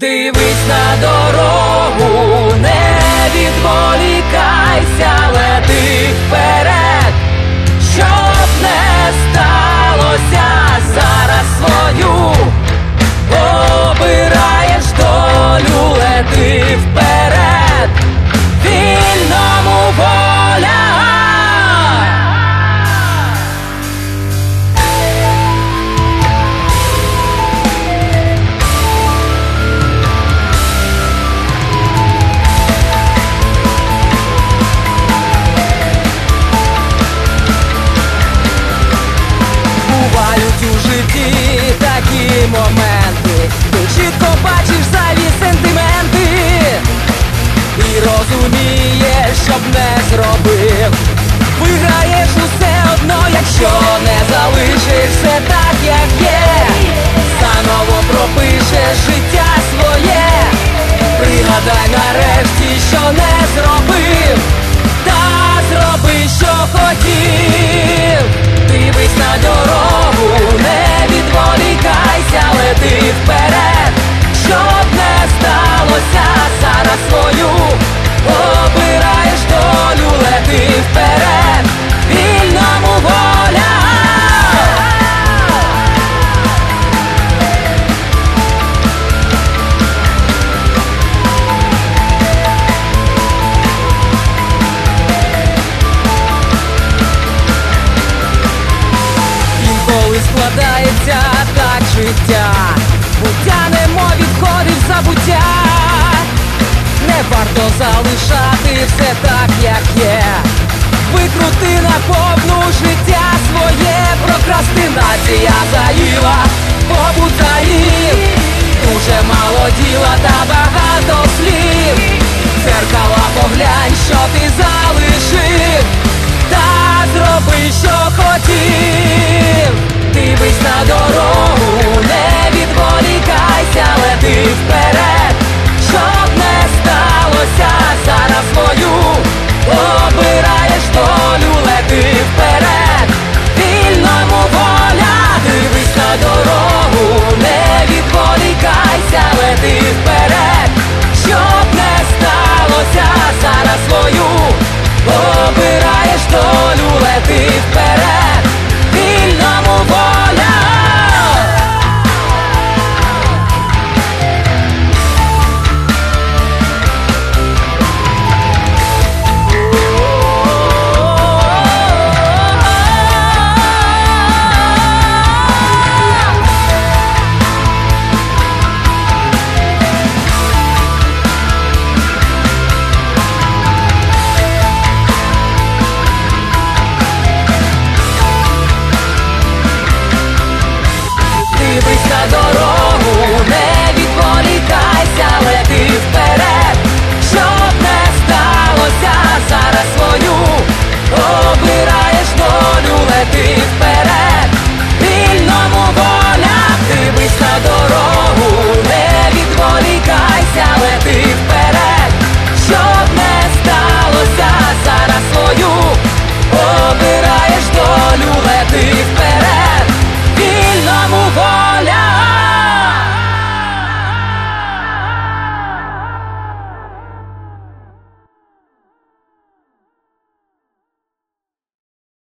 Дивись на дорогу, не відволікайся, лети вперед, щоб не сталося, зараз свою обираєш долю, лети вперед, вільному воля. Бувають у житті такі моменти, ти чітко бачиш зайві сентименти і розумієш, щоб не зробив. Виграєш усе одно, якщо не залишиш все так, як є. Заново пропишеш життя своє. Пригадай нарешті, що не зробив, та зроби, що хотів. Дивись на дорогу, не відволікайся, лети вперед, щоб не сталося, зараз свою обираєш долю, лети вперед, вільному воля. Інколи складається так життя, буття немов відходить в забуття. Не варто залишати все так, як є. Викрути наповну життя своє. Прокрастинація заїла побут заїв. Дуже мало